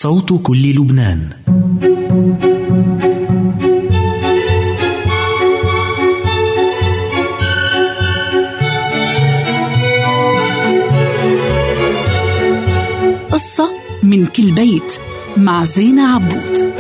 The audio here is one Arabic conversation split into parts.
صوت كل لبنان. قصة من كل بيت مع زينة عبود.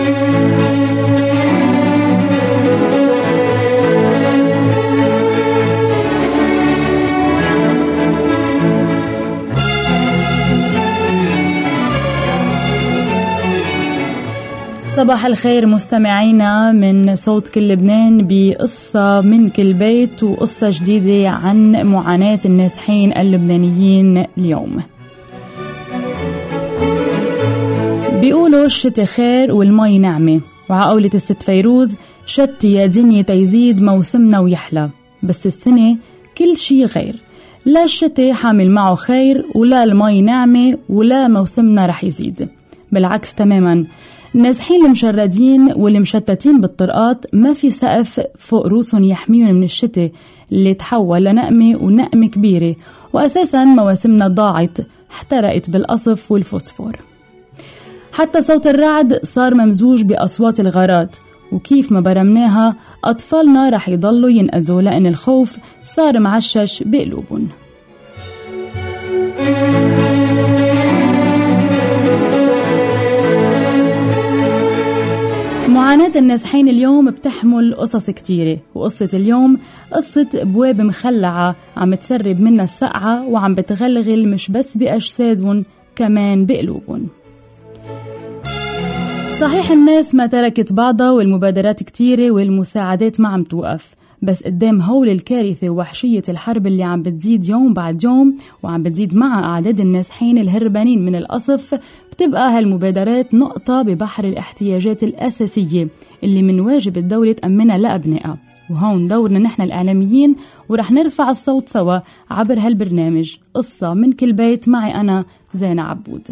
صباح الخير مستمعينا من صوت كل لبنان بقصة من كل بيت، وقصة جديدة عن معاناة النازحين اللبنانيين اليوم. بيقولوا الشتاء خير والمي نعمة، وعقولة الست فيروز شتي يا دنيا تيزيد موسمنا ويحلى، بس السنة كل شي غير، لا الشتاء حامل معه خير ولا المي نعمة ولا موسمنا رح يزيد، بالعكس تماما. النازحين المشردين واللي مشتتين بالطرقات ما في سقف فوق روسهم يحميهم من الشتاء اللي تحول لنقمة ونقمة كبيرة، وأساسا مواسمنا ضاعت احترقت بالقصف والفوسفور. حتى صوت الرعد صار ممزوج بأصوات الغارات، وكيف ما برمناها أطفالنا رح يضلوا ينقذوا لأن الخوف صار معشش بقلوبهم. معاناة النازحين اليوم بتحمل قصص كتيرة، وقصة اليوم قصة بواب مخلعة عم تسرب منها السقعة وعم بتغلغل مش بس بأجسادهم كمان بقلوبهم. صحيح الناس ما تركت بعضها والمبادرات كتيرة والمساعدات ما عم توقف، بس قدام هول الكارثة ووحشية الحرب اللي عم بتزيد يوم بعد يوم وعم بتزيد مع أعداد النازحين الهربانين من القصف، بتبقى هالمبادرات نقطة ببحر الاحتياجات الأساسية اللي من واجب الدولة تأمنها لأبنائها. وهون دورنا نحن الإعلاميين، ورح نرفع الصوت سوا عبر هالبرنامج قصة من كل بيت. معي أنا زينة عبود.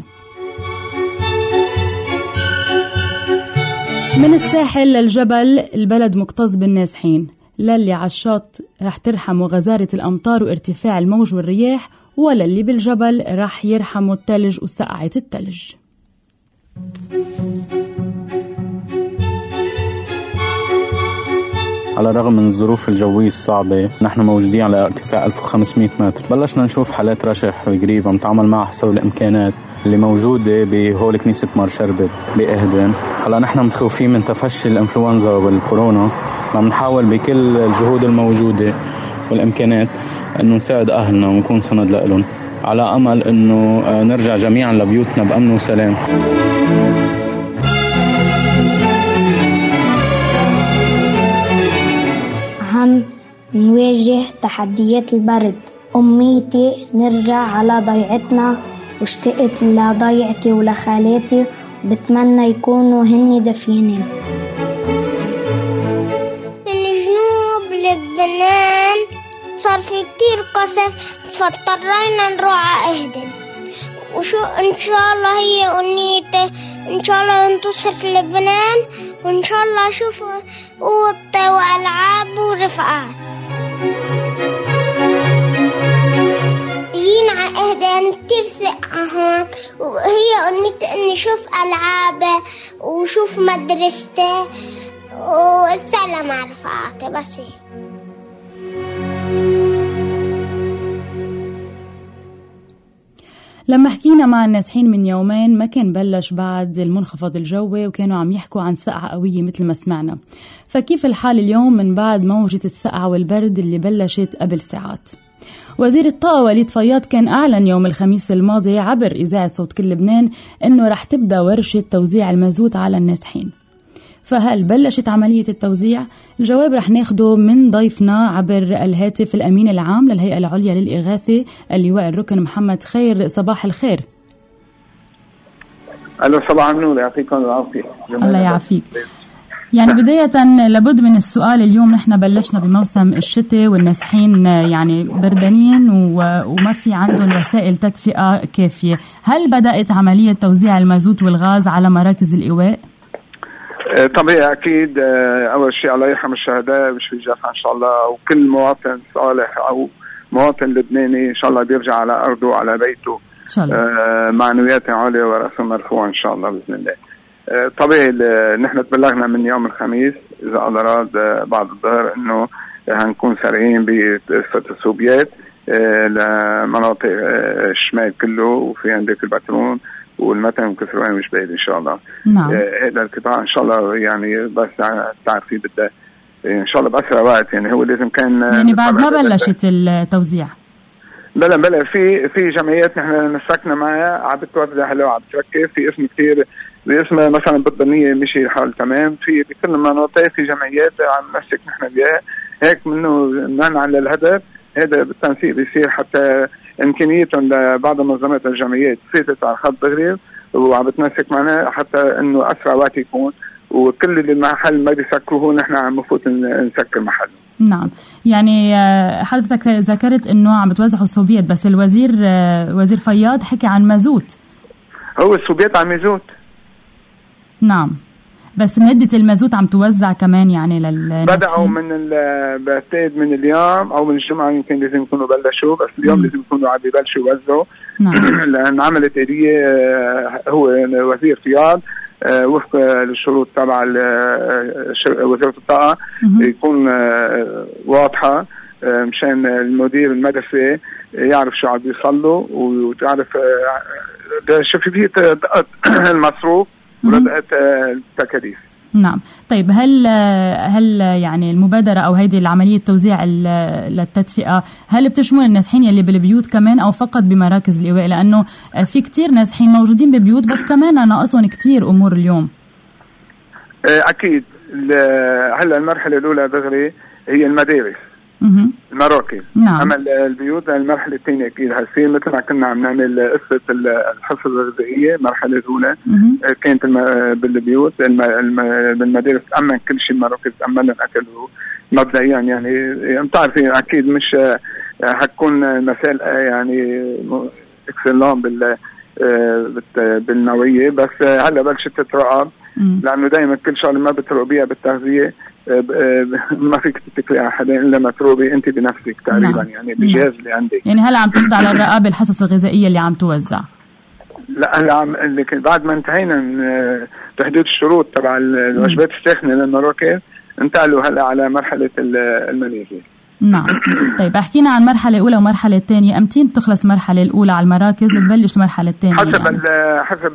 من الساحل للجبل البلد مكتظ بالنازحين، للي على الشط رح ترحموا غزارة الأمطار وارتفاع الموج والرياح، ولا اللي بالجبل رح يرحموا التلج وسقعة التلج. على الرغم من الظروف الجوية الصعبة، نحن موجودين على ارتفاع 1500 متر. بلشنا نشوف حالات رشح وقريب عم نتعامل معها حسب الإمكانات اللي موجودة بهول كنيسة مار شربت بإهدن. هلا نحن متخوفين من تفشي الإنفلونزا والكورونا، عم نحاول بكل الجهود الموجودة والإمكانات إنه نساعد أهلنا ونكون سند لهم، على أمل إنه نرجع جميعا لبيوتنا بأمن وسلام. عم نواجه تحديات البرد، أمنيتي نرجع على ضيعتنا، واشتقت لضيعتي ولخالاتي، بتمنى يكونوا هني دفينين. من جنوب لبنان صار في كتير قصف، فاضطرينا نروح على إهدن، وشو إن شاء الله هي أمنيتي، إن شاء الله ننتصر لبنان، وإن شاء الله أشوف قوة وألعاب ورفقات. جينا على إهدن كتير سقعة هون، وهي أمنيتي إني أشوف ألعابه وشوف مدرسته واتسلم على رفقاتي بس. لما حكينا مع النازحين من يومين ما كان بلش بعد المنخفض الجوي، وكانوا عم يحكوا عن سقعة قوية مثل ما سمعنا. فكيف الحال اليوم من بعد موجة السقعة والبرد اللي بلشت قبل ساعات؟ وزير الطاقة وليد فياض كان أعلن يوم الخميس الماضي عبر إذاعة صوت كل لبنان إنه رح تبدأ ورشة توزيع المازوت على النازحين. فهل بلشت عملية التوزيع؟ الجواب رح ناخده من ضيفنا عبر الهاتف الأمين العام للهيئة العليا للإغاثة اللواء الركن محمد خير. صباح الخير. ألو صباح النور، يعطيكم العافية. الله يعافيك. يعني بداية لابد من السؤال، اليوم نحن بلشنا بموسم الشتاء والنازحين يعني بردانين وما في عندهم وسائل تدفئة كافية، هل بدأت عملية توزيع المازوت والغاز على مراكز الإيواء؟ طبيعي أكيد. أول شيء الله يرحم الشهداء ويشفي الجرحى إن شاء الله، وكل مواطن صالح أو مواطن لبناني إن شاء الله بيرجع على أرضه وعلى بيته شاء الله. معنوياتهم عالية ورأسهم مرفوع إن شاء الله بإذن الله. طبيعي نحن تبلغنا من يوم الخميس إذا الله راد بعد الظهر إنه هنكون سارعين بقصة السوبيات لمناطق الشمال كله، وفي عندك البترون والمتن وكسروان وجبال إن شاء الله. نعم. هذا القطاع إن شاء الله يعني بس تعرفي بدأ إن شاء الله بأسرع وقت، يعني هو لازم كان يعني بعد ما بلشت التوزيع. بلا في جمعيات نحن مسكنا معها عم بتوزع هلا وعم بتركب في اسم كثير باسم مثلا بالضمنية مشي الحال تمام، في بكل المناطق في جمعيات عم نمسك نحن بها هيك منه من على الهدف هذا بالتنسيق بيصير حتى إمكانيتهم لبعض منظمات الجمعيات فاتت على خط دغري وعم بتمسك معنا حتى إنه أسرع وقت يكون، وكل اللي المحل ما بيسكروه نحن عم نفوت نسكر محل. نعم. يعني حضرتك ذكرت إنه عم بتوزعوا الصوبيات، بس الوزير وزير فياض حكي عن مازوت. هو الصوبيات عن مازوت. نعم، بس مادة المازوت عم توزع كمان يعني للناس. بدأوا بعتقد من اليوم أو من الجمعة يمكن لازم يكونوا بلشوا، بس اليوم لازم يكونوا عم ببلشوا يوزعوا. نعم. لأن عملت آلية هو وزير فياض وفق للشروط تبع وزارة الطاقة يكون واضحة مشان المدير المدرسة يعرف شو عم بيصلوا وتعرف شفافية المصروف ودقة التكاليف. نعم. طيب هل يعني المبادرة أو هذه العملية توزيع للتدفئة هل بتشمل النازحين يلي بالبيوت كمان أو فقط بمراكز الإيواء؟ لأنه في كتير نازحين موجودين ببيوت بس كمان ناقصهم كتير أمور اليوم. أكيد. هلا المرحلة الأولى دغري هي المدارس المراكز. نعم. أما البيوت المرحلة الثانية أكيد هالسي مثل ما كنا عم نعمل قصة الحصة الغذائية المرحلة الأولى كانت بالبيوت بالمدارس تأمن كل شيء، المراكز تأمن لهم أكل مبدئيا يعني بتعرفي أكيد مش هتكون مسائل يعني اكسلون بالنوعية، بس هلا بلشت تتراقب لأنه دائما كل شغلة ما بتراقبيها بالتغذية ما فيك تتكلي على حدا إلا ما تروبي أنت بنفسك تقريبا. نعم. يعني بالجهاز اللي عندك. يعني هلا عم تخضع على الرقابة الحصص الغذائية اللي عم توزع؟ لا هلا بعد ما انتهينا من تحديد الشروط تبع الوجبات الساخنة للمراكز انتقلوا هلا على مرحلة المنازل. نعم. طيب حكينا عن مرحلة أولى ومرحلة ثانية، أمتين بتخلص المرحلة الأولى على المراكز لتبلش المرحلة الثانية؟ حسب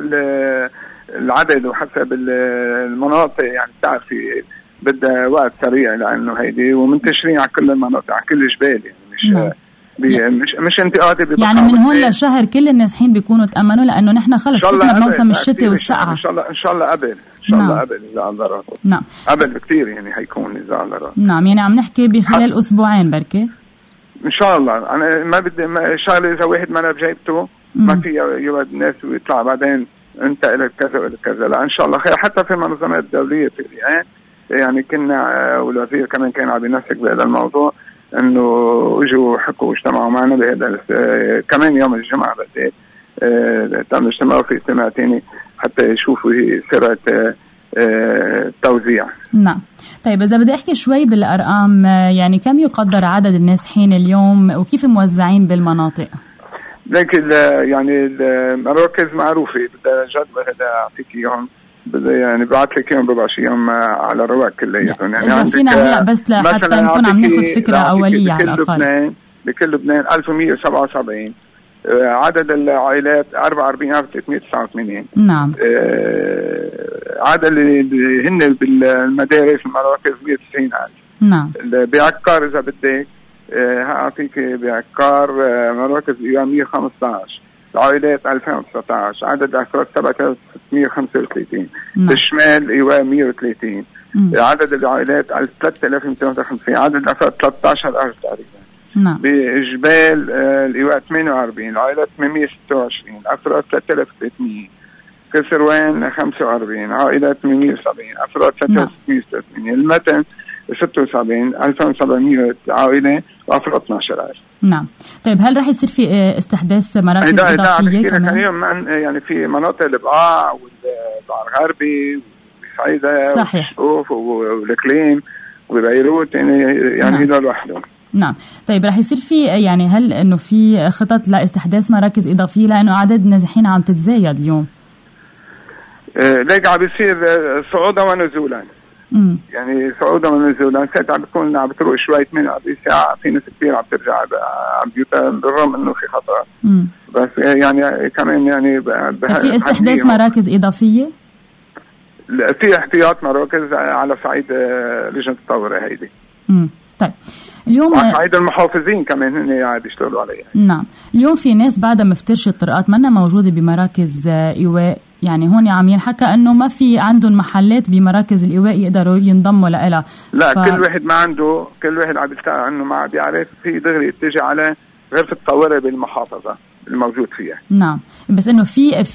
العدد وحسب المناطق، يعني بتعرفي بدها وقت سريع لأنه هيدي ومنتشرين على كل المناطق على كل الجبال، يعني مش انتقادي يعني من هون لشهر كل النازحين بيكونوا تأمنوا لأنه نحن خلص فتنا بموسم الشتاء والسقعة. إن شاء الله قبل الله قبل إذا الله راد. نعم. قبل بكتير يعني هيكون إذا الله راد. نعم. يعني عم نحكي بخلال أسبوعين بركة إن شاء الله. أنا ما بدي شغلة إذا واحد ما بجيبته ما في يود الناس ويطلع بعدين أنت إلى كذا وإلى كذا. لا إن شاء الله خير. حتى في منظمات دولية في يعني كنا والوزير كمان كان عم ينسق بهذا الموضوع انه اجوا حكوا واجتمعوا معنا بهذا كمان يوم الجمعه بدي تم اجتماعوا في اجتماع ثاني حتى يشوفوا سرعه التوزيع. نعم. طيب اذا بدي احكي شوي بالارقام، يعني كم يقدر عدد النازحين اليوم وكيف موزعين بالمناطق؟ لكن يعني المراكز معروفه بدها جدول هذا اعطيك اياهم يعني بعت لك يوم ربع شيء يوم على الرواق كلياتهم. يعني إذا فينا هلا بس لحتى نكون عم ناخذ فكرة أولية على الأقل. بكل لبنان 1177 عدد العائلات 44389. نعم. عدد اللي هن بالمدارس المراكز 190,000. نعم. بعكار إذا بدك هأعطيك بعكار مراكز إيوان 115، العائلات 2019، عدد الأفراد 7635. بالشمال إيواء 130. عدد العائلات 3250، عدد الأفراد 13,000 تقريبا. نعم. بجبال الإيواء 48، العائلات 826، الأفراد 3300. كسروان 45، عائلات 870، أفراد 3630. المتن 76 2700 عائلة وأفراد 12,000. نعم. طيب هل راح يصير في استحداث مراكز إضافية كمان؟ يعني في مناطق البقاع والبقاع الغربي وصعيدة صحيح والكليم وبيروت يعني هذول لوحدهم. نعم. طيب رح يصير في يعني هل انه في خطط لاستحداث مراكز اضافيه لانه اعداد النازحين عم تتزايد اليوم؟ ليك عم بيصير صعودا ونزولا. يعني صعودا ونزولا، ساعات عم بتروح شوي 8 ساعة، في ناس كثير عم ترجع عم بيوتها بالرغم انه في خطر. بس يعني كمان يعني في استحداث مراكز اضافية؟ في احتياط مراكز على صعيد لجنة الطوارئ هيدي. طيب اليوم على صعيد المحافظين كمان هن قاعد يشتغلوا عليها. نعم. اليوم في ناس بعدها مفترشة الطرقات منا موجودة بمراكز إيواء، يعني هون عم ينحكى انه ما في عندهم محلات بمراكز الإيواء يقدروا ينضموا لها. لا كل واحد ما عنده، كل واحد عم يستطيع انه ما عم بيعرف، في دغري يتجه على غرفة الطوارئ بالمحافظة الموجود فيها. نعم. بس انه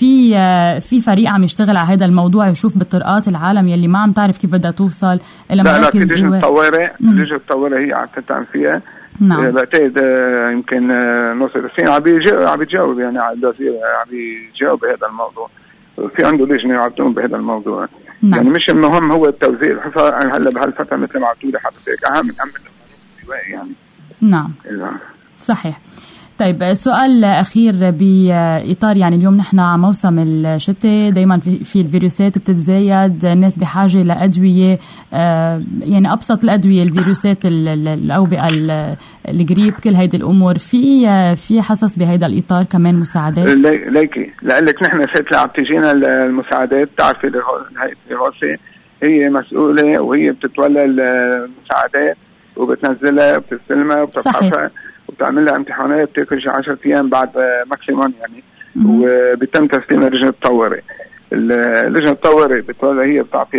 في فريق عم يشتغل على هذا الموضوع، يشوف بالطرقات العالم يلي ما عم تعرف كيف بدها توصل الى مراكز لجنة الطوارئ. لجنة الطوارئ هي عم تتعامل فيها. نعم. بعتقد يمكن نصر السين عم بيجاوب يعني على الوزير، عم بيجاوب بهذا الموضوع. في عنده لجنة عم تقوم بهذا الموضوع. نعم. يعني مش المهم هو التوزيع هلا بهالفترة مثل ما عم تقولي حضرتك، اهم من يعني. نعم. صحيح. طيب سؤال أخير بإطار يعني اليوم نحن على موسم الشتاء، دايما في الفيروسات بتتزايد، الناس بحاجة لأدوية، يعني أبسط الأدوية، الفيروسات، الأوبئة، الجريب، كل هيدي الأمور. في حصص بهيدا الإطار كمان مساعدات؟ ليكي لقلك نحن ساعة عم تجينا المساعدات، بتعرفي هاي الدراسة هي مسؤولة وهي بتتولى المساعدات وبتنزلها وبتستلمها وبتبحثها وبتعمل لها امتحانات، بتاخذ 10 ايام بعد ماكسيموم يعني. وبيتم تسليمها لجنة الطوارئ. لجنة الطوارئ بتولى، هي بتعطي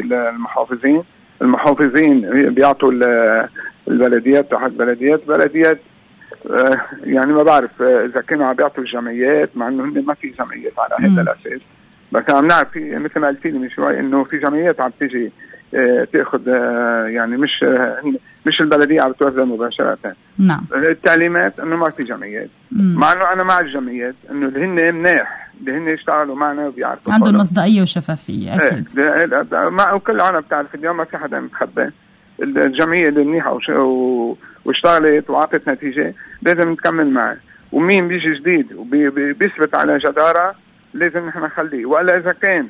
المحافظين هي بيعطوا البلديات تحت بلديات يعني ما بعرف اذا كانوا عم بيعطوا الجمعيات، مع انه هن ما في جمعيات على هذا الاساس. بس عم نعرف في مثل ما قلت لي من شوي انه في جمعيات عم تيجي تاخذ يعني مش البلديه عم توزع مباشره. نعم. التعليمات انه ما في جمعيات، مع انه انا مع الجمعيات، انه اللي هن مناح اللي هن يشتغلوا معنا وبيعرفوا عندهم مصداقيه وشفافيه. اكيد. ما وكل العالم بتعرف اليوم ما في حدا متخبى. الجمعيه اللي منيحه واشتغلت وعطت نتيجه لازم نكمل معها، ومين بيجي جديد وبيثبت على جداره لازم نحن نخليه. والا اذا كان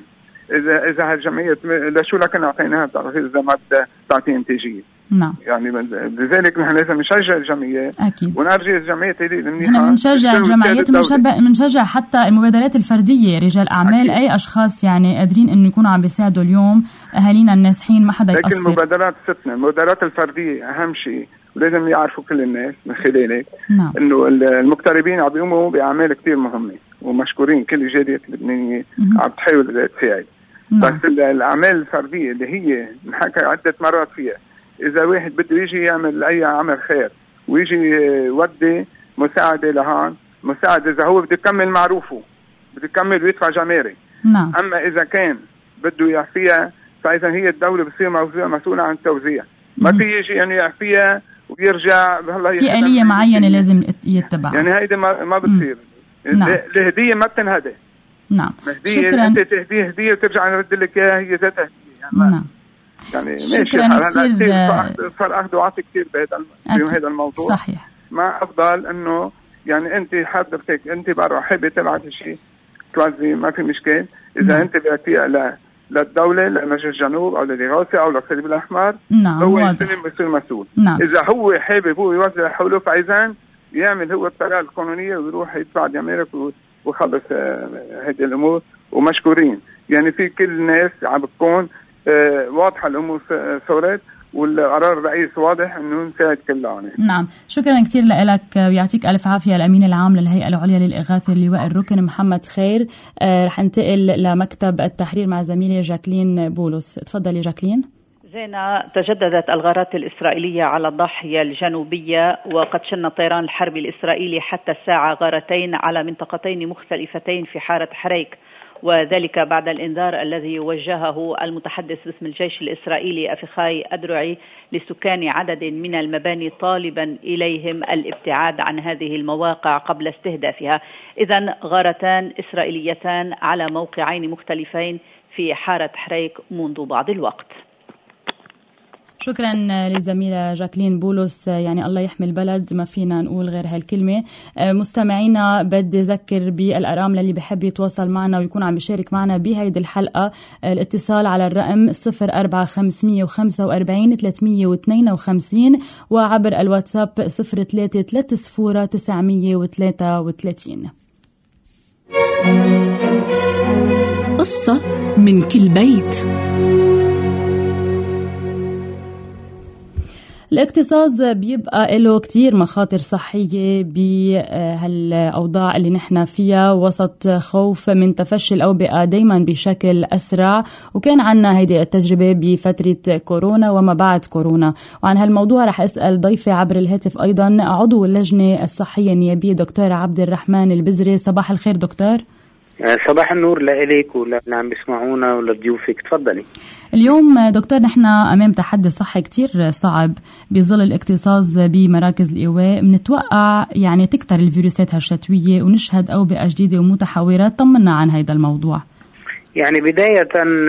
اذا هالجمعيه لشو لكن اعطيناها بتعرفي اذا ما بدها تعطي انتاجيه. نعم. يعني لذلك نحن لازم نشجع الجمعيات. اكيد. ونرجي الجمعيات هذه المنيحه. نحن بنشجع الجمعيات وبنشجع حتى المبادرات الفرديه، رجال اعمال. أكيد. اي اشخاص يعني قادرين انه يكونوا عم بيساعدوا اليوم اهالينا النازحين، ما حدا يقصر. لكن المبادرات ستنا، المبادرات الفرديه اهم شيء، ولازم يعرفوا كل الناس من خلالك. نعم. انه المغتربين عم بيقوموا باعمال كثير مهمه ومشكورين، كل الجاليات اللبنانيه عم تحاول تساعد. نعم. بس الاعمال الفرديه اللي هي نحكي عده مرات فيها، اذا واحد بده يجي يعمل اي عمل خير ويجي يودي مساعده لهان، مساعده اذا هو بده يكمل معروفه، بده يكمل ويدفع جمارك. نعم. اما اذا كان بده يعفيها فاذا هي الدوله بتصير مسؤوله عن التوزيع. ما في يجي يعني يعفيها ويرجع هلا في آلية معينه لازم يتبع. يعني هيدا ما بتصير. نعم. الهديه ما بتنهدى. نعم. شكرا. انت تهديه هديه وترجع نرد لك اياها هي ذاتها هديه. يعني نعم. يعني شكرا كثير. صار اخذ وعطي كثير بهذا الموضوع. صحيح. ما افضل انه يعني انت حضرتك انت برا حابه تبعت شيء توزي، ما في مشكله. اذا انت بعتيها للدوله، لمجلس الجنوب او للإغاثة او للصليب الاحمر، نعم، هو يصير مسؤول. نعم. اذا هو حابب هو يوزع حوله فاذا يعمل هو الطريقه القانونيه ويروح يدفع جمارك وخلص هذه الامور. ومشكورين يعني في كل الناس عم بتكون واضحه الامور صورت، والقرار الرئيس واضح انه نساعد كلنا. نعم. شكرا كثير لك ويعطيك الف عافيه. الامين العام للهيئه العليا للاغاثه اللواء الركن محمد خير. رح انتقل لمكتب التحرير مع زميلي جاكلين بولس. تفضلي جاكلين. زينة، تجددت الغارات الإسرائيلية على الضاحية الجنوبية، وقد شن الطيران الحربي الإسرائيلي حتى الساعة غارتين على منطقتين مختلفتين في حارة حريك، وذلك بعد الإنذار الذي وجهه المتحدث باسم الجيش الإسرائيلي أفيخاي أدرعي لسكان عدد من المباني طالبا إليهم الابتعاد عن هذه المواقع قبل استهدافها. إذن غارتان إسرائيليتان على موقعين مختلفين في حارة حريك منذ بعض الوقت. شكرا للزميلة جاكلين بولس. يعني الله يحمي البلد، ما فينا نقول غير هالكلمة. مستمعينا بدي أذكر بالأرقام للي بحب يتواصل معنا ويكون عم بيشارك معنا بهيدي الحلقة. الاتصال على الرقم 04552 وعبر الواتساب 0330933. قصة من كل بيت. الاكتصاص بيبقى له كتير مخاطر صحية بهالأوضاع اللي نحن فيها، وسط خوف من تفشي الأوبئة دايما بشكل أسرع. وكان عنا هيدي التجربة بفترة كورونا وما بعد كورونا. وعن هالموضوع رح أسأل ضيفي عبر الهاتف أيضا عضو اللجنة الصحية النيابية دكتور عبد الرحمن البزري. صباح الخير دكتور. صباح النور لإليك وللي عم بيسمعونا ولضيوفك. تفضلي. اليوم دكتور نحن أمام تحدي صحي كتير صعب بظل الاكتصاص بمراكز الإيواء. منتوقع يعني تكتر الفيروسات هالشتوية ونشهد أوبئة جديدة ومتحورة. طمنا عن هذا الموضوع. يعني بداية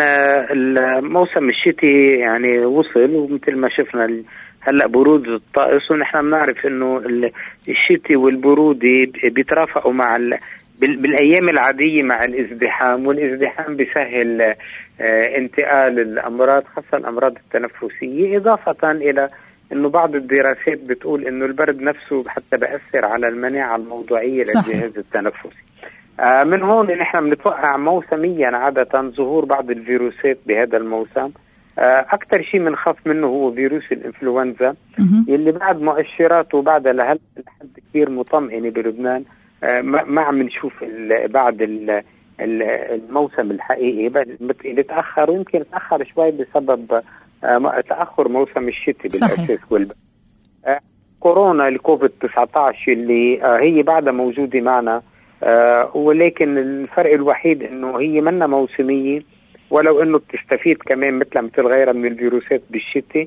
الموسم الشتي يعني وصل، ومثل ما شفنا هلأ برود الطقس، ونحن بنعرف إنه الشتي والبرودة بيترافقوا مع بالأيام العادية مع الازدحام، والازدحام بيسهل انتقال الأمراض خاصة الأمراض التنفسية، إضافة إلى أنه بعض الدراسات بتقول أنه البرد نفسه حتى بأثر على المناعة الموضوعية للجهاز التنفسي. من هون نحن بنتوقع موسميا عادة ظهور بعض الفيروسات بهذا الموسم. أكثر شيء بنخاف منه هو فيروس الإنفلونزا اللي بعد مؤشراته بعد لحد كبير مطمئنة بلبنان. ما عم نشوف بعد الموسم الحقيقي اللي تأخر، ويمكن تأخر شوي بسبب تأخر موسم الشتاء بالأساس كورونا الكوفيد-19 اللي هي بعدها موجودة معنا، ولكن الفرق الوحيد انه هي منا موسمية، ولو انه بتستفيد كمان مثل غيرها من الفيروسات بالشتاء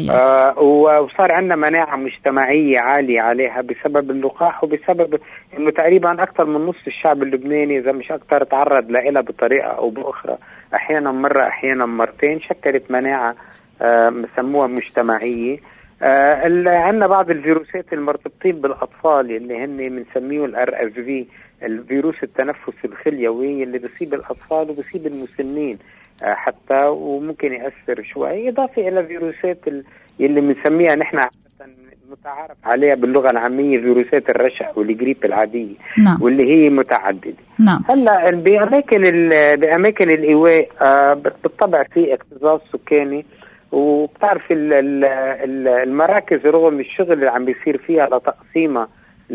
وصار عندنا مناعة مجتمعية عالية عليها بسبب اللقاح، وبسبب انه تقريبا اكثر من نص الشعب اللبناني اذا مش اكثر تعرض لها بطريقة او باخرى، احيانا مرة احيانا مرتين، شكلت مناعة بسموها مجتمعية. عندنا بعض الفيروسات المرتبطين بالاطفال اللي هن بنسميه الRSV، الفيروس التنفس الخليوي اللي بيصيب الاطفال وبيصيب المسنين حتى، وممكن يأثر شوي، اضافه الى فيروسات اللي بنسميها نحن متعارف عليها باللغه العاميه فيروسات الرشح والجريب العاديه. نعم. واللي هي متعدده. نعم. هلا باماكن الايواء بالطبع في اكتظاظ سكاني، وبتعرف المراكز رغم الشغل اللي عم بيصير فيها لتقسيمها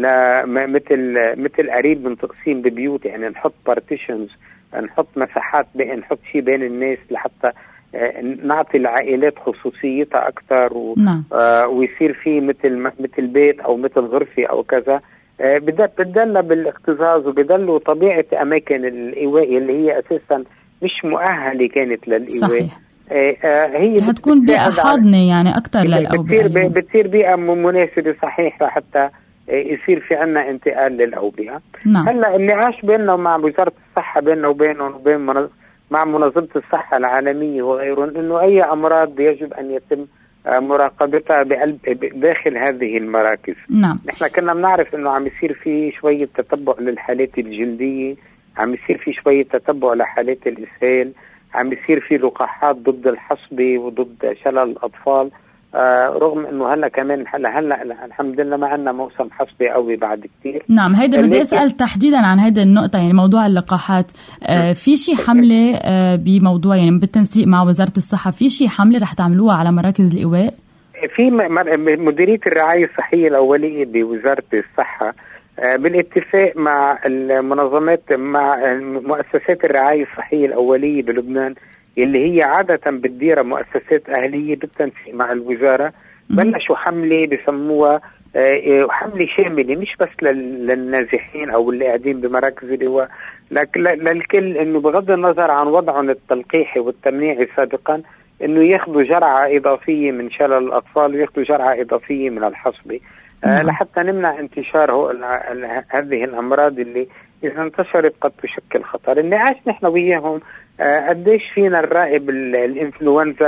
مثل قريب من تقسيم ببيوت، يعني نحط بارتيشنز، نحط مساحات، نحط شيء بين الناس لحتى نعطي العائلات خصوصيتها اكثر ويصير في مثل بيت او مثل غرفه او كذا. بدل بالاكتظاظ وبدلوا طبيعه اماكن الايواء اللي هي اساسا مش مؤهله كانت للايواء. صحيح. هي هتكون بيئة حاضنة يعني أكتر للأوبئة، بتصير بيئة مناسبة صحيحة حتى يصير في عنا انتقال للأوبئة. نعم. هلا النقاش بيننا ومع وزارة الصحة، بيننا وبينهم وبين مع منظمة الصحة العالمية وغيرهم، إنه أي أمراض يجب أن يتم مراقبتها داخل هذه المراكز. نعم. نحن كنا بنعرف إنه عم يصير في شوية تتبع للحالات الجلدية، عم يصير في شوية تتبع لحالات الإسهال، عم يصير في لقاحات ضد الحصبة وضد شلل الأطفال، رغم انه هلا كمان هلا الحمد لله ما عندنا موسم حصبي قوي بعد كتير. نعم. هيدا بدي اسال تحديدا عن هيدا النقطه، يعني موضوع اللقاحات. في شيء حمله بموضوع يعني بالتنسيق مع وزاره الصحه، في شيء حمله رح تعملوها على مراكز الايواء؟ في مديريه الرعايه الصحيه الاوليه بوزاره الصحه بالاتفاق مع المنظمات، مع مؤسسات الرعايه الصحيه الاوليه بلبنان اللي هي عادة بتدير مؤسسات أهلية بالتنسيق مع الوزارة، بلشوا حملة بسموها حملة شاملة مش بس للنازحين أو اللي قاعدين بمراكز الإيواء، لكن للكل، إنه بغض النظر عن وضعهم التلقيحي والتمنيعي سابقا، إنه ياخذوا جرعة إضافية من شلل الأطفال وياخذوا جرعة إضافية من الحصبة لحتى نمنع انتشار هذه الأمراض اللي إذا انتشرت قد تشكل خطر. النقاش نحن وياهم قديش فينا نراقب الإنفلونزا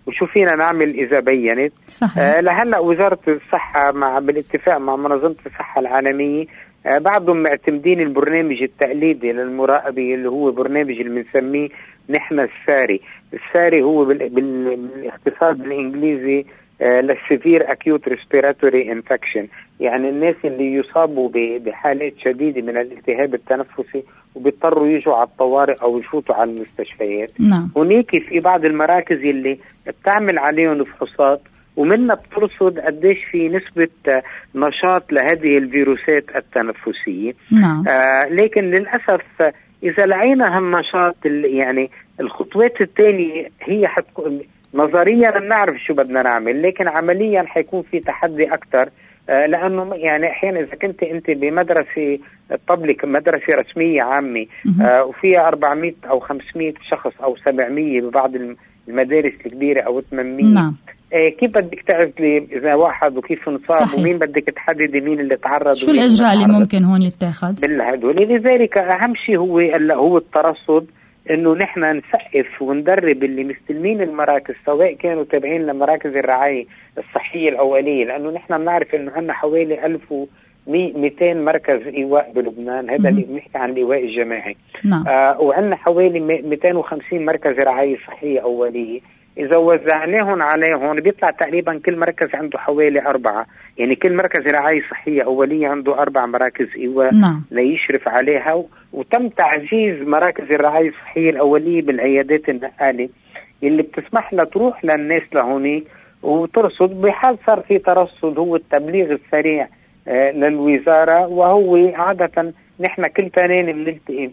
وشو فينا نعمل إذا بينت. لهلا وزارة الصحة بالاتفاق مع منظمة الصحة العالمية بعضهم معتمدين البرنامج التقليدي للمراقبة اللي هو برنامج اللي بنسميه نحن الساري. الساري هو بالاختصار بالإنجليزي للسيفير أكيوت ريسبيراتوري انفكشن، يعني الناس اللي يصابوا بحالات شديدة من الالتهاب التنفسي وبيضطروا يجوا على الطوارئ أو يفوتوا على المستشفيات. هناك في بعض المراكز اللي بتعمل عليهم فحوصات ومنها بترصد قديش في نسبة نشاط لهذه الفيروسات التنفسية. لكن للأسف إذا لقينا هالنشاط يعني الخطوات الثانية هي حتكون نظريا بنعرف شو بدنا نعمل، لكن عمليا حيكون في تحدي أكتر، لأنه يعني أحيانا إذا كنت أنت بمدرسة بابليك مدرسة رسمية عامة وفيها 400 أو 500 شخص أو 700 ببعض المدارس الكبيرة أو 800 كيف بدك تعزلي إذا واحد وكيف نصاب ومين بدك تحددي مين اللي تعرض، شو الإجراء اللي ممكن هون يتاخد بالهدول. لذلك أهم شيء هو الترصد، إنه نحن نسقف وندرب اللي مستلمين المراكز سواء كانوا تابعين لمراكز الرعاية الصحية الأولية، لأنه نحن بنعرف إنه عندنا حوالي 1200 مركز إيواء بلبنان، هذا اللي بنحكي عن الإيواء الجماعي. وعندنا حوالي 250 مركز رعاية صحية أولية. إذا وزعناهم عليهم بيطلع تقريبا كل مركز عنده حوالي 4، يعني كل مركز رعاية صحية أولية عنده 4 مراكز إيواء ليشرف عليها. وتم تعزيز مراكز الرعاية الصحية الأولية بالعيادات النقالة اللي بتسمح لها تروح للناس لهونيك وترصد. بحال صار في ترصد هو التبليغ السريع للوزارة، وهو عادة نحن كل تنين بنلتقي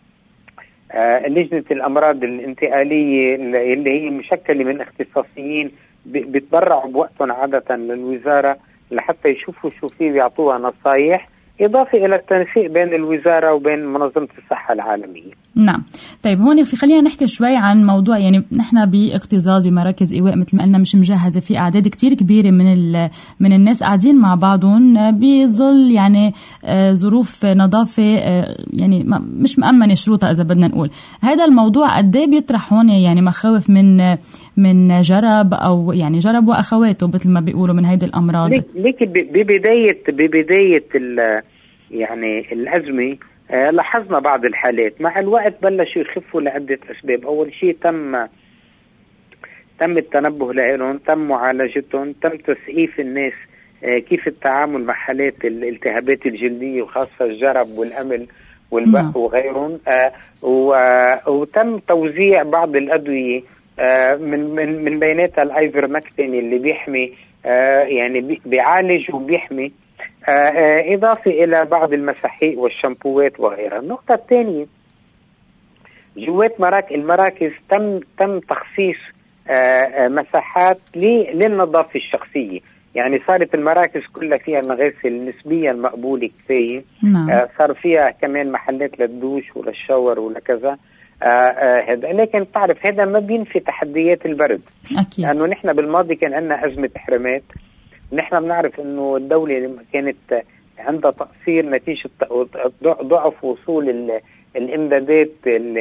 لجنة الأمراض الانتقالية اللي هي مشكلة من اختصاصيين بيتبرعوا بوقتهم عادة للوزارة لحتى يشوفوا شو فيه ويعطوها نصايح، إضافة إلى التنسيق بين الوزارة وبين منظمة الصحة العالمية. نعم. طيب هون خلينا نحكي شوي عن موضوع، يعني نحن باقتصاد بمراكز إيواء مثل ما قلنا مش مجهزة، في أعداد كتير كبيرة من الناس قاعدين مع بعضهم بظل يعني ظروف نظافة يعني مش مأمنة شروطها إذا بدنا نقول. هذا الموضوع قد ايه بيطرح هون يعني مخاوف من جرب أو يعني جرب وأخواته مثل ما بيقولوا من هيدي الأمراض؟ ليك ببداية يعني الأزمة لاحظنا بعض الحالات، مع الوقت بلشوا يخفوا لعدة أسباب. أول شيء تم التنبه لهم، تم معالجتهم، تم تسقيف الناس كيف التعامل مع حالات الالتهابات الجلدية وخاصة الجرب والأمل والبق وغيرهم، وتم توزيع بعض الأدوية من بيناتها الآيفرمكتين اللي بيحمي يعني بيعالج وبيحمي، إضافة إلى بعض المساحيق والشامبوات وغيرها. النقطة الثانية جوات المراكز تم تخصيص مساحات للنظافة الشخصية، يعني صارت المراكز كلها فيها مغاسل نسبيا مقبولة كفاية. صار فيها كمان محلات للدوش وللشاور ولكذا. هذا لكن تعرف هذا ما بينفي تحديات البرد أكيد. لأنه نحن بالماضي كان عندنا أزمة إحرامات، نحن بنعرف إنه الدولة كانت عندها تقصير نتيجة ضعف وصول الإمدادات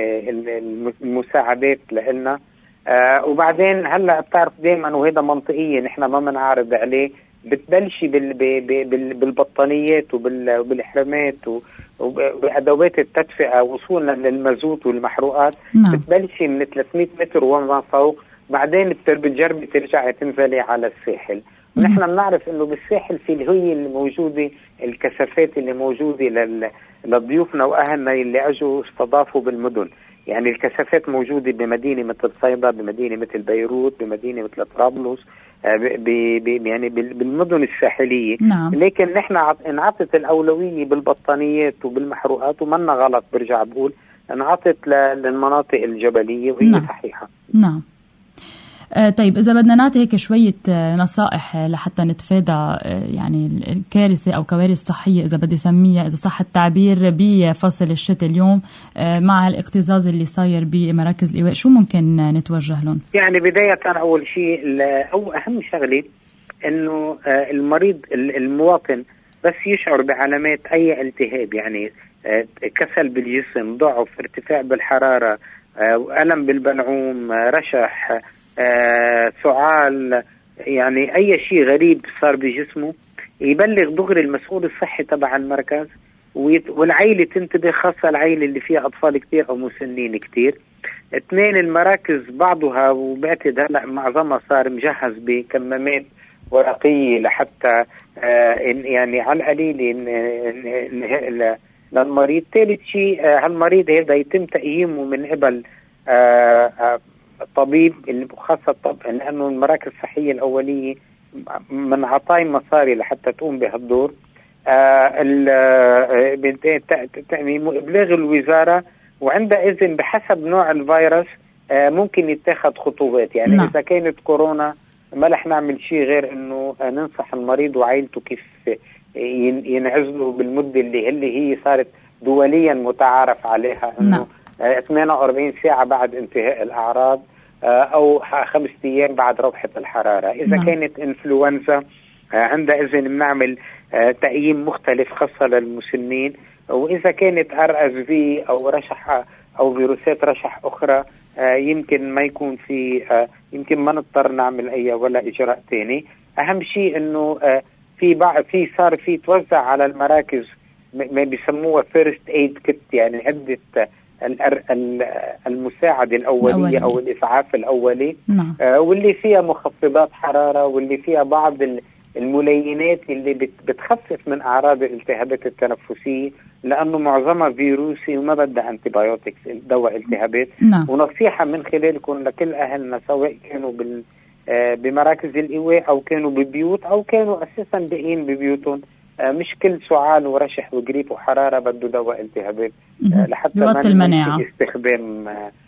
المساعدات لنا. وبعدين هلا بتعرف دائما وهذا منطقية نحن ما بنعارض عليه، بتبلشي بالبطانيات وبالإحرامات وبأدوات التدفئة وصولنا للمازوت والمحروقات. بتبلشي من 300 متر وما فوق، بعدين بتجربي ترجعي تنزلي على الساحل. ونحن بنعرف انه بالساحل في هي اللي موجودة الكثافات اللي موجودة لضيوفنا واهلنا اللي اجوا استضافوا بالمدن، يعني الكثافات موجودة بمدينة مثل صيدا، بمدينة مثل بيروت، بمدينة مثل طرابلس، يعني بالمدن الساحلية. لكن نحن انعطت الأولوية بالبطانيات وبالمحروقات، ومنا غلط برجع بقول انعطت للمناطق الجبلية وهي صحيحة. نعم. طيب إذا بدنا نعطي هيك شوية نصائح لحتى نتفادى يعني الكارثة أو كوارث صحية إذا بدي سميها إذا صح التعبير بفصل الشتاء اليوم مع الاكتظاظ اللي صاير بمراكز الإيواء، شو ممكن نتوجه لهم؟ يعني بداية أول شيء أو أهم شغلة إنه المريض المواطن بس يشعر بعلامات أي التهاب، يعني كسل بالجسم، ضعف، ارتفاع بالحرارة، ألم بالبلعوم، رشح، سعال، يعني أي شيء غريب صار بجسمه يبلغ دغري المسؤول الصحي تبع المركز، والعائلة تنتبه، خاصة العائلة اللي فيها أطفال كتير أو مسنين كتير. 2 المراكز بعضها وبعتقد هلا معظمها صار مجهز بكمامات ورقية لحتى يعني على القليل للمريض. ثالث شيء هالمريض هذا يتم تقييمه من قبل الطبيب خاصة لأنه المراكز الصحية الأولية من عطاي مصاري لحتى تقوم بهالدور. إبلاغ الوزارة، وعندئذ بحسب نوع الفيروس ممكن يتخذ خطوات. يعني نعم. إذا كانت كورونا ما رح نعمل شيء غير إنه ننصح المريض وعائلته كيف ينعزلوا بالمدة اللي هي صارت دوليا متعارف عليها، إنه 48 ساعة بعد انتهاء الأعراض أو 5 أيام بعد روحة الحرارة. إذا كانت إنفلونزا عندئذ بنعمل تقييم مختلف خاصة للمسنين. وإذا كانت RSV أو رشح أو فيروسات رشح أخرى يمكن ما يكون في يمكن ما نضطر نعمل أي ولا إجراء تاني. أهم شيء إنه في صار في توزع على المراكز ما بيسموها first aid kit، يعني عدة المساعدة الأولية أو الإسعاف الأولي. نعم. واللي فيها مخفضات حرارة، واللي فيها بعض الملينات اللي بتخفف من أعراض الالتهابات التنفسية، لأنه معظمها فيروسي وما بدها أنتيبيوتكس دواء التهابات. نعم. ونصيحة من خلالكم لكل أهلنا سواء كانوا بمراكز الإيواء أو كانوا ببيوت أو كانوا أساسا باقين ببيوتهم، مش كل سعال ورشح وجريب وحرارة بده دواء التهابات لحتى ما استخدام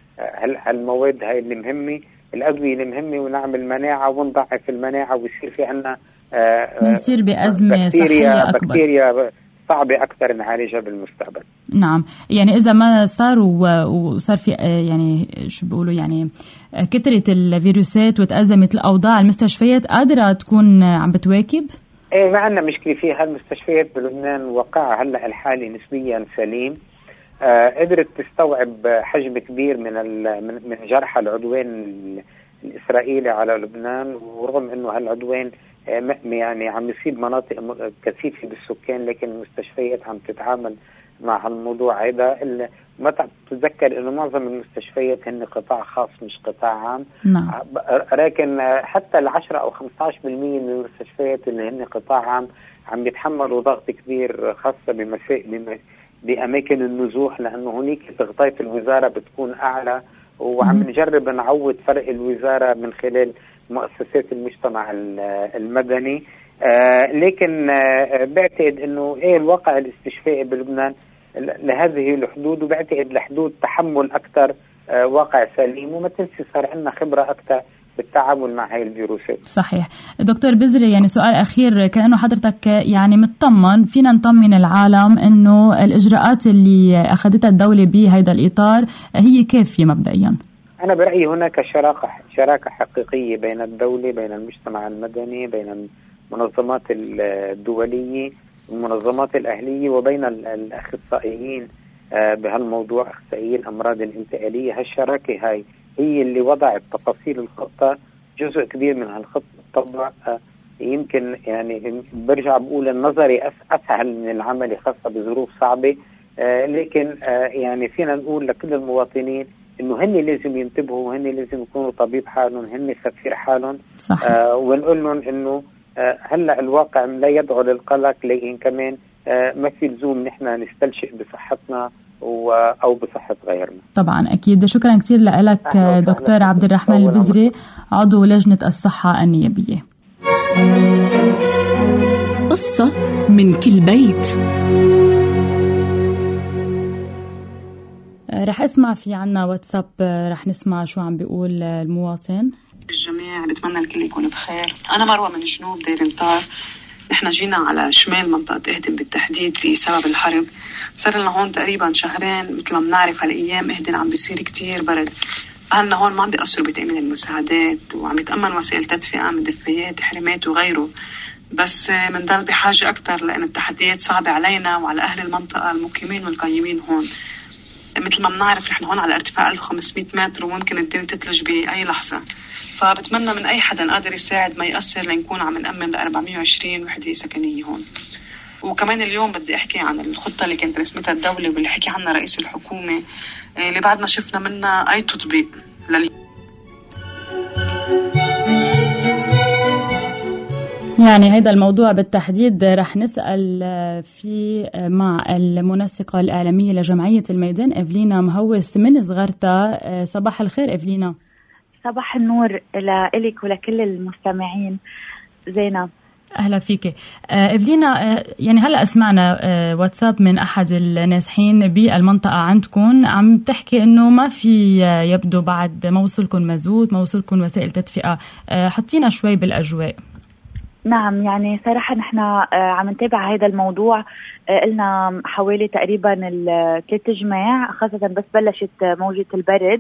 هالمواد هاي اللي مهمة، الأدوية اللي مهمة، ونعمل مناعة ونضعف المناعة ويصير في عنا نصير بأزمة صحية أكبر، بكتيريا صعبة أكثر نعالجها بالمستقبل. نعم. يعني إذا ما صار وصار في يعني شو بيقولوا يعني كثرة الفيروسات وتأزمت الأوضاع، المستشفيات قادرة تكون عم بتواكب؟ ايه ما عندنا مشكلة فيها. المستشفيات بلبنان وقعها هلا الحالي نسبيا سليم، قدرت تستوعب حجم كبير من جرحى العدوان الإسرائيلي على لبنان، ورغم انه هالعدوان يعني عم يصيب مناطق كثيفة بالسكان، لكن المستشفيات عم تتعامل مع هالموضوع هذا. ما تتذكر انه معظم المستشفيات هن قطاع خاص مش قطاع عام. نعم. لكن حتى 10 أو 15% من المستشفيات اللي هن قطاع عام عم يتحملوا ضغط كبير، خاصة بأماكن النزوح، لأنه هناك تغطية الوزارة بتكون أعلى، وعم نجرب نعوض فرق الوزارة من خلال مؤسسات المجتمع المدني. لكن بعتقد أنه الواقع الاستشفائي بلبنان لهذه الحدود، وبعتقد لحدود تحمل أكثر واقع سليم. وما تنسي صار عندنا خبرة أكثر بالتعامل مع هاي الفيروسات. صحيح. دكتور بزري، يعني سؤال أخير، كأنه حضرتك يعني مطمن، فينا نطمن العالم أنه الإجراءات اللي أخذتها الدولة بهذا الإطار هي كافية مبدئيا؟ أنا برأيي هناك شراكة حقيقية بين الدولة، بين المجتمع المدني، بين المنظمات الدولية، المنظمات الأهلية، وبين الأخصائيين بهالموضوع، أخصائيي الأمراض الانتقالية. هالشراكة هاي هي اللي وضعت تفاصيل الخطة. جزء كبير من هالخطة طبعا يمكن يعني برجع بقول النظري أسهل من العملي، خاصة بظروف صعبة، لكن يعني فينا نقول لكل المواطنين إنه هن لازم ينتبهوا، وهن لازم يكونوا طبيب حالهم، هن سفير حالهم. ونقول لهم إنه هلا الواقع لا يدعو للقلق، لكن كمان ما في لزوم نحن نستلشئ بصحتنا أو بصحة غيرنا. طبعا أكيد. شكرا كتير لك دكتور عبد الرحمن البزري، عضو لجنة الصحة النيابية. قصة من كل بيت. رح اسمع في عنا واتساب، رح نسمع شو عم بيقول المواطن. الجميع بتمنى الكل يكون بخير. أنا مروة من جنوب دير مطار. نحن جينا على شمال منطقة إهدن بالتحديد بسبب الحرب. صار لنا هون تقريبا شهرين، مثل ما بنعرف هالأيام إهدن عم بيصير كتير برد. أهلنا هون ما عم بيقصروا بتأمين المساعدات، وعم يتأمن وسائل تدفئة من دفايات، حرمات وغيره، بس بنضل بحاجة أكتر لأن التحديات صعبة علينا وعلى أهل المنطقة المقيمين والقيمين هون. مثل ما بنعرف نحن هون على ارتفاع 1500 متر وممكن الدنيا تتلج بأي لحظة. فبتمنى من أي حدا قادر يساعد ما يأثر لنكون عم نأمن ل 420 وحدة سكنية هون. وكمان اليوم بدي أحكي عن الخطة اللي كانت رسمتها الدولة واللي حكي عنها رئيس الحكومة، اللي بعد ما شفنا منها أي تطبيق يعني هذا الموضوع بالتحديد رح نسأل فيه مع المنسقة الإعلامية لجمعية الميدان إفلينا مهوس من صغرتا. صباح الخير إفلينا. صباح النور لإلك ولكل المستمعين. زينب أهلا فيك إفلينا. يعني هلأ سمعنا واتساب من أحد النازحين بالمنطقة عندكم عم تحكي إنه ما في يبدو بعد موصلكم مازوت، موصلكم وسائل تدفئة. حطينا شوي بالأجواء. نعم، يعني صراحة نحن عم نتابع هذا الموضوع قلنا حوالي تقريبا 3 جماع، خاصة بس بلشت موجة البرد.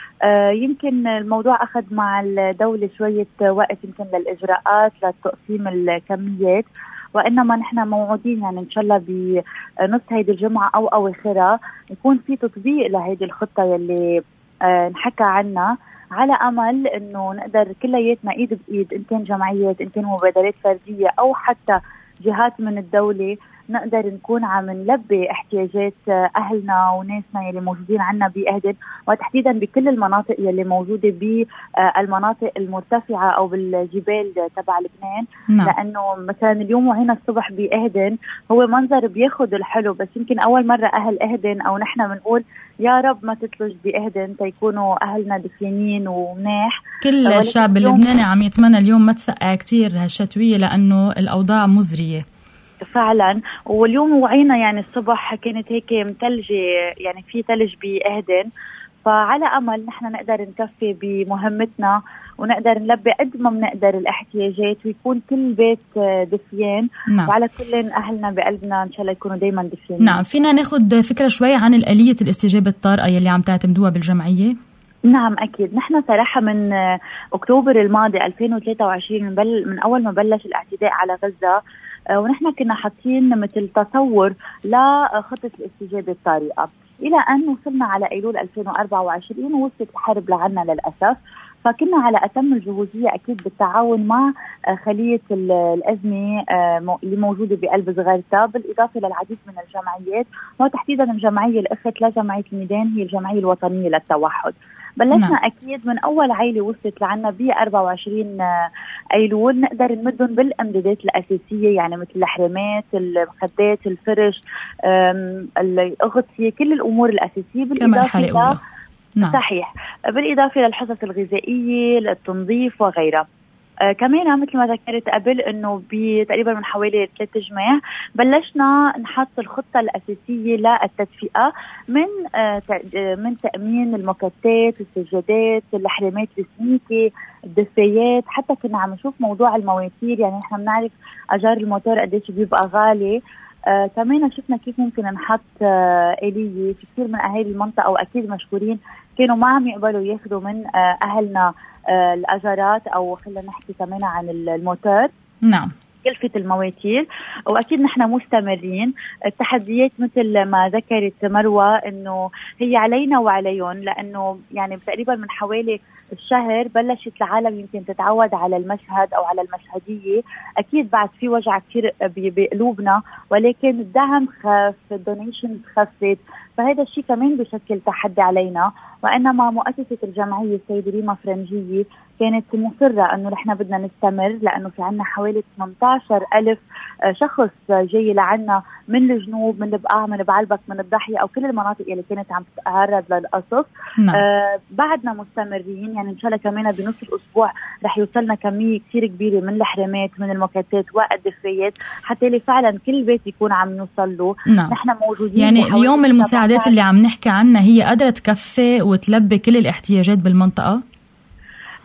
يمكن الموضوع أخذ مع الدولة شوية وقت يمكن للإجراءات لتقسيم الكميات، وإنما نحن موعودين يعني إن شاء الله بنص هيدي الجمعة أو أواخرها يكون في تطبيق لهيدي الخطة يلي نحكى عنها، على أمل إنه نقدر كلياتنا إيد بإيد، إن كان جمعيات إن كان مبادرات فردية أو حتى جهات من الدولة، نقدر نكون عم نلبي احتياجات أهلنا وناسنا يلي موجودين عنا بأهدن، وتحديدا بكل المناطق يلي موجودة بالمناطق المرتفعة أو بالجبال تبع لبنان. لأنه مثلا اليوم وهنا الصبح بأهدن هو منظر بياخد الحلو، بس يمكن أول مرة أهل أهدن أو نحن بنقول يا رب ما تتلج بأهدن تيكونوا أهلنا دفيانين ومناح. كل الشعب اللبناني عم يتمنى اليوم ما تسقع كتير هالشتوية لأنه الأوضاع مزرية فعلا. واليوم وعينا يعني الصبح كانت هيك متلجة، يعني في ثلج بأهدن، فعلى أمل نحن نقدر نكفي بمهمتنا ونقدر نلبي قد ما بنقدر الاحتياجات ويكون كل بيت دفيان. نعم. وعلى كل أهلنا بقلبنا إن شاء الله يكونوا دايما دفيانين. نعم. فينا ناخد فكرة شوي عن آلية الاستجابة الطارئة يلي عم تعتمدوها بالجمعية؟ نعم أكيد. نحن صراحة من أكتوبر الماضي 2023 من أول ما بلش الاعتداء على غزة، ونحن كنا حاطين مثل تصور لخطة الاستجابة الطارئة، إلى أن وصلنا على أيلول 2024 ووصلت الحرب لعنا للأسف. فكنا على أتم الجهوزية أكيد بالتعاون مع خلية الأزمة اللي موجودة بقلب صغيرتا، بالإضافة للعديد من الجمعيات، وتحديدا الجمعية الأخت لجمعية الميدان هي الجمعية الوطنية للتوحد. بلشنا أكيد من أول عائلة وصلت لعنا ب 24 أيلول نقدر نمدهم بالأمدادات الأساسية، يعني مثل الحرامات، المخدات، الفرش، الأغطية، كل الأمور الأساسية، بالإضافة نعم. صحيح، بالإضافة للحصص الغذائية، للتنظيف وغيرها. كمان مثل ما ذكرت قبل انه تقريبا من حوالي 3 جماع بلشنا نحط الخطة الأساسية للتدفئة من تأمين المكتات، السجادات، الحرامات السميكة، الدفايات، حتى كنا عم نشوف موضوع المواتير، يعني نحن بنعرف أجار الموتور قديش بيبقى غالي. كمان شفنا كيف ممكن نحط آلية. في كثير من أهالي المنطقة وأكيد مشكورين كانوا ما عم يقبلوا ياخذوا من أهلنا الأجارات أو خلينا نحكي كمان عن الموتور. نعم. كلفة المواتير، وأكيد نحن مستمرين. التحديات مثل ما ذكرت مروة إنه هي علينا وعليهم، لأنه يعني تقريبا من حوالي الشهر بلشت العالم يمكن تتعود على المشهد أو على المشهدية. أكيد بعد في وجع كتير بقلوبنا، ولكن الدعم خف، الدونيشنز خفت، فهذا الشيء كمان بشكل تحدي علينا. وإنما مؤسسة الجمعية السيدة ريما فرنجية كانت مصرة أنه نحن بدنا نستمر، لأنه في عنا حوالي 18,000 شخص جاي لعنا من الجنوب، من البقاع، من بعلبك، من الضاحية، أو كل المناطق اللي كانت عم تتعرض للقصف. نعم. بعدنا مستمرين، يعني إن شاء الله كمان بنص الأسبوع رح يوصلنا كمية كتير كبيرة من الحرامات، من المكتات والدفايات، حتى اللي فعلا كل بيت يكون عم نوصل له. نعم. نحن موجودين يعني اليوم المساعدات اللي عم نحكي عنها هي قادرة تكفي وتلبي كل الاحتياجات بالمنطقة؟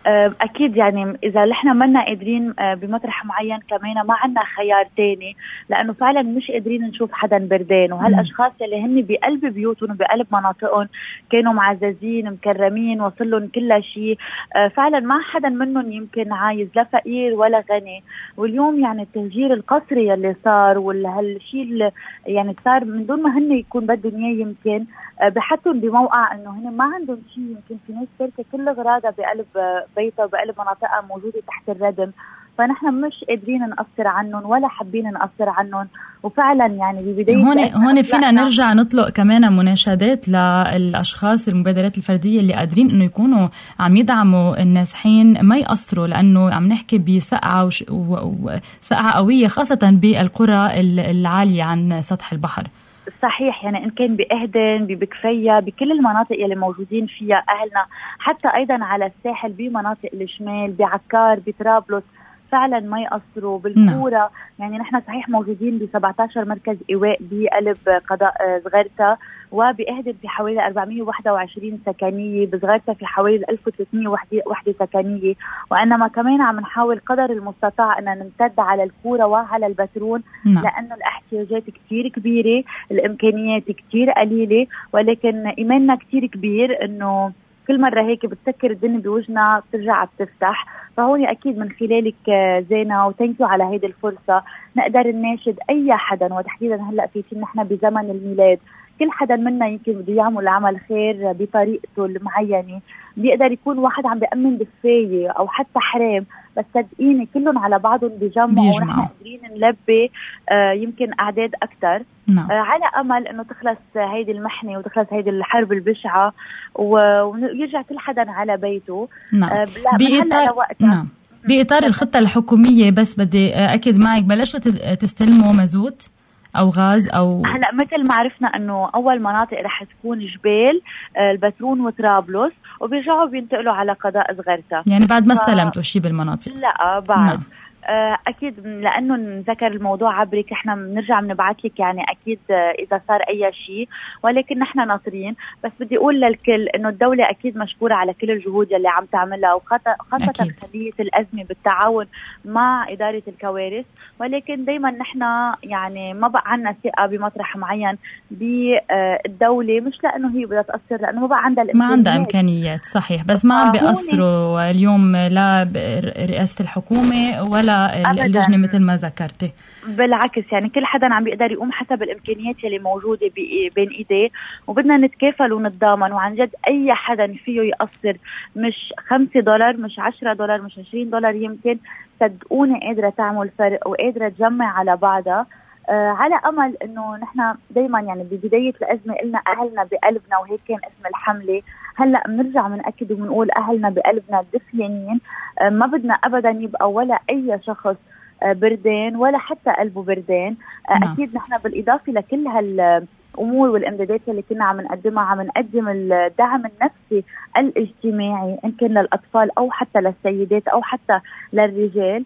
أكيد يعني إذا نحن منا قادرين بمطرح معين كمان ما عنا خيار تاني، لأنه فعلا مش قادرين نشوف حدا بردان. وهالأشخاص اللي هن بقلب بيوتهم وبقلب مناطقهم كانوا معززين مكرمين وصلهم كل شيء، فعلا ما حدا منهم يمكن عايز لا فقير ولا غني. واليوم يعني التهجير القسري اللي صار وهالشيء يعني صار من دون ما هن يكون بدهم اياه، يمكن بحطهم بموقع انه هن ما عندهم شيء. يمكن في ناس تركة كل غراضها بقلب بيتها وبقلب مناطقها موجودة تحت الردم، فنحن مش قادرين نقصر عنهم ولا حابين نقصر عنهم. وفعلا يعني ببداية هون فينا نرجع نطلق كمان مناشدات للأشخاص المبادرات الفردية اللي قادرين انه يكونوا عم يدعموا النازحين ما يقصروا، لأنه عم نحكي بسقعة وسقعة قوية خاصة بالقرى العالية عن سطح البحر. صحيح، يعني إن كان بإهدن بكفية بكل المناطق اللي موجودين فيها أهلنا، حتى أيضا على الساحل بمناطق الشمال بعكار بطرابلس، فعلا ما يقصروا بالكورة. يعني نحن صحيح موجودين ب17 مركز إيواء بقلب قضاء صغيرتا، وبإهدن في حوالي 421 سكنية، بصغيرتا في حوالي 1300 وحدة سكنية. وإنما كمان عم نحاول قدر المستطاع أن نمتد على الكورة وعلى البترون، لأنه الاحتياجات كتير كبيرة، الإمكانيات كتير قليلة، ولكن إيماننا كتير كبير أنه كل مرة هيك بتسكر الدنيا بوجنا بترجع بتفتح. فهون أكيد من خلالك زينة وتنكيو على هيدي الفرصة نقدر نناشد أي حدا، وتحديدا هلأ في نحن بزمن الميلاد كل حدا منا يمكن بده يعمل عمل خير بطريقته المعينة. بيقدر يكون واحد عم بيأمن دفاية أو حتى حرام، بس صدقيني كلهم على بعضهم بيجمعوا ونحن قادرين نلبي يمكن أعداد أكتر. على أمل أنه تخلص هيدي المحنة وتخلص هيدي الحرب البشعة ويرجع كل حدا على بيته. بإطار الخطة الحكومية، بس بدي أكد معك بلشت تستلموا مازوت أو غاز أو هلا مثل ما عرفنا انه اول مناطق رح تكون جبال البترون وطرابلس، وبيرجعوا بينتقلوا على قضاء صغيرتا. يعني بعد ما استلمتوا شيء بالمناطق؟ لا بعد. اكيد لانه نذكر الموضوع عبرك احنا بنرجع بنبعث لك يعني اكيد اذا صار اي شيء، ولكن نحن ناطرين. بس بدي اقول للكل انه الدوله اكيد مشكوره على كل الجهود اللي عم تعملها، وخاصه خليه الازمه بالتعاون مع اداره الكوارث. ولكن دائما نحن يعني ما بقى عندنا ثقه بمطرح معين بالدوله، مش لانه هي بدها تقصر، لانه ما عندها امكانيات. صحيح، بس ما عم بيقصروا اليوم لا رئاسه الحكومه ولا اللجنة مثل ما ذكرتي. بالعكس يعني كل حدا عم بيقدر يقوم حسب الإمكانيات اللي موجودة بين إيديه، وبدنا نتكافل ونتضامن. وعن جد أي حدا فيه يقصر، مش $5 مش $10 مش $20، يمكن صدقوني قادرة تعمل فرق وقادرة تجمع على بعضها. على أمل أنه نحن دايما يعني ببداية الأزمة قلنا أهلنا بقلبنا، وهيك كان اسم الحملة. هلأ بنرجع بنأكد وبنقول أهلنا بقلبنا دفيانين. ما بدنا أبدا يبقى ولا أي شخص بردان ولا حتى قلبه بردان. أكيد نحن بالإضافة لكل هالأمور والإمدادات اللي كنا عم نقدمها، عم نقدم الدعم النفسي الاجتماعي إن كان للأطفال أو حتى للسيدات أو حتى للرجال،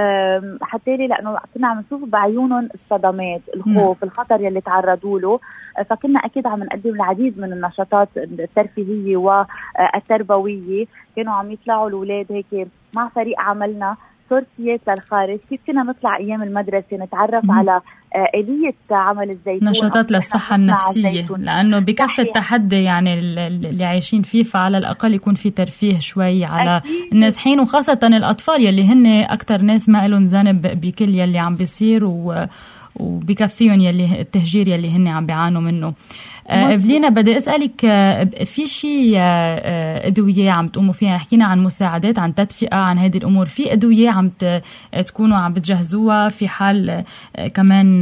حتى لأنه كنا عم نشوف بعيونهم الصدمات، الخوف، الخطر يلي تعرضوا له. فكنا أكيد عم نقدم العديد من النشاطات الترفيهية والتربوية. كانوا عم يطلعوا الأولاد هيك مع فريق عملنا صورتيات للخارج، كيف كنا نطلع أيام المدرسة نتعرف على آلية عمل الزيتون، نشاطات للصحة النفسية، لأنه بكافة التحدي يعني اللي عايشين فيه، فعلى الأقل يكون في ترفيه شوي على النازحين، وخاصة الأطفال يلي هن أكتر ناس ما لهم ذنب بكل يلي عم بيصير، وبكفيهم يلي التهجير يلي هن عم بيعانوا منه. إفلينا بدي أسألك، في شيء أدوية عم تقوموا فيها؟ حكينا عن مساعدات، عن تدفئة، عن هذه الأمور. في أدوية عم تكونوا عم بتجهزوها في حال كمان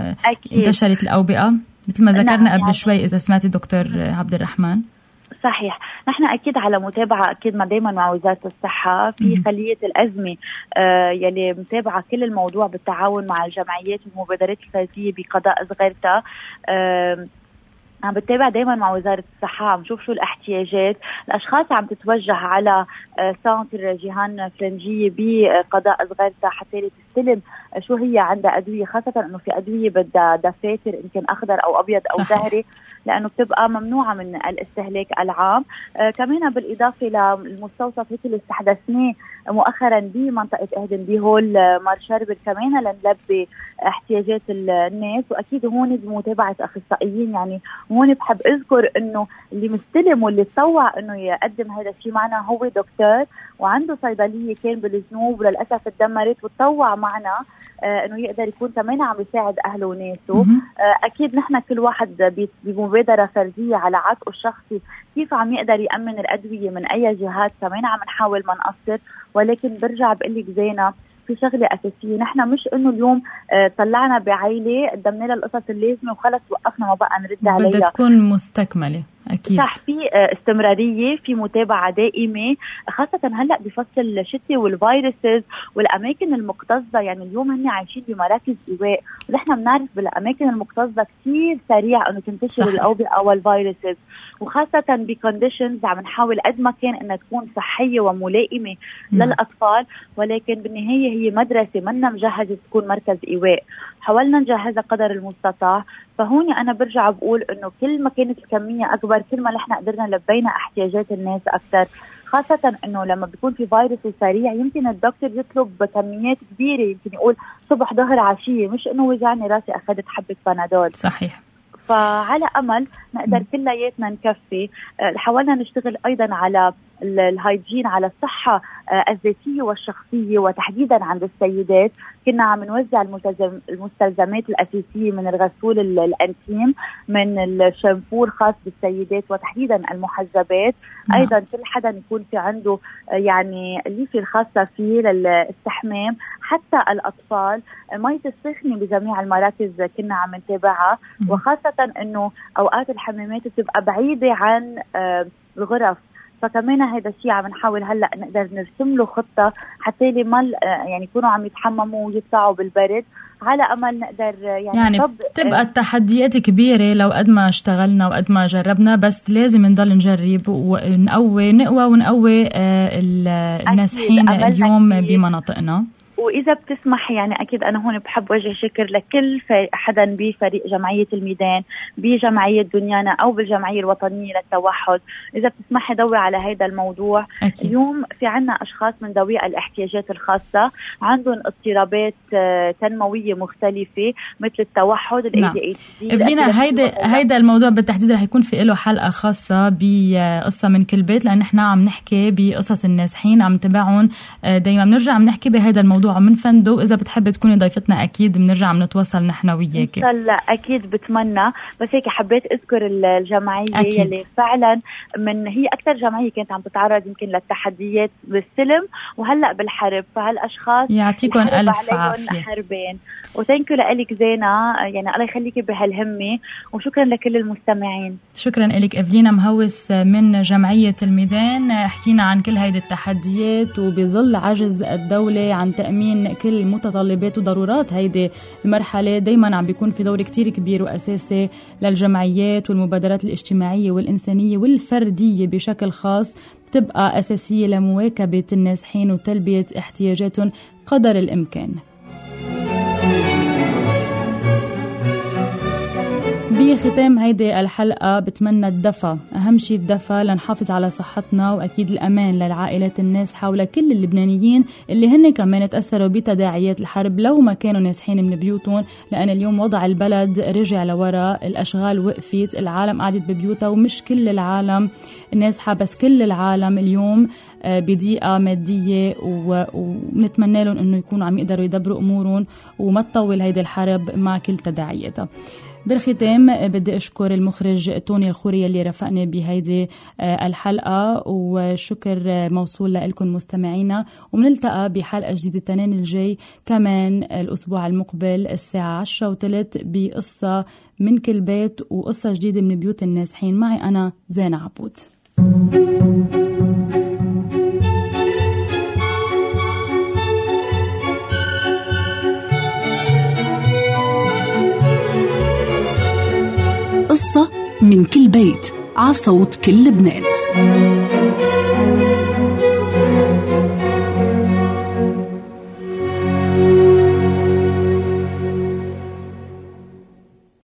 انتشرت الأوبئة مثل ما ذكرنا قبل شوي إذا سمعتي دكتور عبد الرحمن؟ صحيح، نحن أكيد على متابعة أكيد ما دايما مع وزارة الصحة في خلية الأزمة يلي متابعة كل الموضوع بالتعاون مع الجمعيات والمبادرات الفردية بقضاء صغيرتا. عم بتابع دايما مع وزارة الصحة، عم شوف شو الاحتياجات. الأشخاص عم تتوجه على سانتر جيهان فرنجية بقضاء صغيرتها حتى تستلم شو هي عندها أدوية، خاصة أنه في أدوية بدها دفاتر يمكن أخضر أو أبيض أو زهري، لأنه بتبقى ممنوعة من الاستهلاك العام. كمان بالإضافة للمستوصف هيك اللي استحدثناه مؤخرا بمنطقة اهدن بهول مار شربل كمان لنلبي احتياجات الناس، وأكيد هون بمتابعة أخصائيين. يعني هون بحب أذكر أنه اللي مستلم واللي تطوع أنه يقدم هذا الشيء معنا هو دكتور وعنده صيدلية كان بالجنوب وللأسف اتدمرت، وتطوع معنا أنه يقدر يكون كمان عم يساعد أهله وناسه. أكيد نحن كل واحد بمبادرة فردية على عاتقه الشخصي كيف عم يقدر يأمن الأدوية من أي جهات، كمان عم نحاول ما نقصر. ولكن برجع بقلك زينة في شغلة أساسية، نحن مش إنه اليوم طلعنا بعيلة قدمنا لها القصص اللازمة وخلص وقفنا ما بقى نرد عليها، بدها تكون مستكملة. أكيد صح، في استمرارية، في متابعة دائمة، خاصة هلأ بفصل الشتاء والفيروسز والأماكن المكتظة. يعني اليوم هن عايشين بمراكز إيواء، ونحن بنعرف بالأماكن المكتظة كتير سريع إنه تنتشر الأوبئة والفيروسز، وخاصة بكونديشنز عم نحاول قد ما كان إنها تكون صحية وملائمة للأطفال. ولكن بالنهاية هي مدرسة منا مجهزة تكون مركز إيواء، حاولنا نجهزها قدر المستطاع. فهون أنا برجع بقول إنه كل ما كانت الكمية أكبر كل ما نحن قدرنا لبينا احتياجات الناس أكثر، خاصة إنه لما بيكون في فيروس سريع يمكن الدكتور يطلب كميات كبيرة، يمكن يقول صبح ظهر عشية، مش إنه وجعني راسي أخذت حبة بنادول. صحيح. فعلى أمل نقدر كلياتنا نكفي. حاولنا نشتغل أيضا على الهايجين، على الصحة الذاتية والشخصية، وتحديدا عند السيدات كنا عم نوزع المستلزمات الأساسية من الغسول الأنتيم، من الشامبو الخاص بالسيدات، وتحديدا المحجبات. أيضا كل حدا يكون في عنده يعني الليفة الخاصة فيه للاستحمام، حتى الأطفال مية السخنة بجميع المراكز كنا عم نتابعها، وخاصة أنه أوقات الحمامات بتبقى بعيدة عن الغرف، فكمان هذا الشيء عم نحاول هلا نقدر نرسم له خطه حتى لما يعني يكونوا عم يتحمموا ويطلعوا بالبرد، على امل نقدر يعني تبقى التحديات كبيره لو قد ما اشتغلنا وقد ما جربنا، بس لازم نضل نجرب ونقوي النازحين اليوم بمناطقنا. وإذا بتسمح يعني أكيد أنا هون بحب وجه شكر لكل حدا بفريق جمعية الميدان، بجمعية دنيانا أو بالجمعية الوطنية للتوحد. إذا بتسمح ضوي على هذا الموضوع أكيد. اليوم في عنا أشخاص من ذوي الاحتياجات الخاصة عندهم اضطرابات تنموية مختلفة مثل التوحد، ADHD. إفلينا هيدا الموضوع بالتحديد رح يكون في له حلقة خاصة بقصة من كل بيت، لأن احنا عم نحكي بقصص النازحين عم تبعون دايما، بنرجع عم نحكي بهذا الموضوع من فندق. إذا بتحب تكوني ضيفتنا أكيد بنرجع بنتواصل نحن وياك. لا أكيد بتمنى، بس هيك حبيت أذكر الجمعية اللي فعلا هي أكثر جمعية كانت عم تتعرض يمكن للتحديات بالسلم وهلأ بالحرب، فهالأشخاص يعطيكم ألف عافية. حربين وتنكو لك زينة، يعني الله يخليكي بهالهمة، وشكرا لكل المستمعين. شكرا لك إفلينا مهوس من جمعية الميدان. حكينا عن كل هيدي التحديات، وبظل عجز الدولة عن تأمين كل متطلبات وضرورات هيدي المرحلة دايما عم بيكون في دور كتير كبير وأساسي للجمعيات والمبادرات الاجتماعية والإنسانية والفردية بشكل خاص، بتبقى أساسية لمواكبة النازحين وتلبية احتياجاتهم قدر الإمكان. بختام هيدي الحلقة بتمنى الدفى، أهم شيء الدفى لنحافظ على صحتنا، وأكيد الأمان للعائلات النازحة ولكل اللبنانيين اللي هن كمان تأثروا بتداعيات الحرب لو ما كانوا نازحين من بيوتهم، لأن اليوم وضع البلد رجع لورا، الأشغال وقفت، العالم قعدت ببيوتها، ومش كل العالم نازحة بس كل العالم اليوم بضيقة مادية، ونتمنى لهم إنه يكونوا عم يقدروا يدبروا أمورهم وما تطول هيدي الحرب مع كل تداعياتها. بالختام بدي أشكر المخرج توني الخوري اللي رفقني بهيدي الحلقة، وشكر موصول لكم مستمعينا، ومنلتقى بحلقة جديدة التنين الجاي كمان الأسبوع المقبل الساعة 10:03 بقصة من كل بيت وقصة جديدة من بيوت النازحين. معي أنا زينة عبود. قصة من كل بيت عصوت كل لبنان.